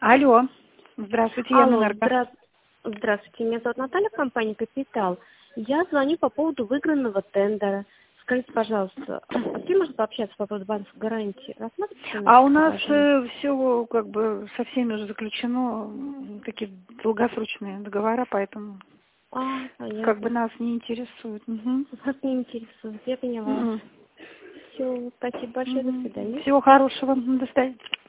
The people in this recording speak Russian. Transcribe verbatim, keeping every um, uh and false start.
Алло, здравствуйте, я Алло, Энерго. здра... здравствуйте, меня зовут Наталья, компания «Капитал». Я звоню по поводу выигранного тендера. Скажите, пожалуйста, а с кем можно пообщаться по поводу банковской гарантии? Рассматривается А наше у нас предложение? э, все как бы со всеми уже заключено, м, такие долгосрочные договора, поэтому А, как бы понятно. нас не интересует. Мгм. Вас не интересует, я поняла. Мгм. Все, спасибо большое, до Мгм. свидания. Всего хорошего, до свидания.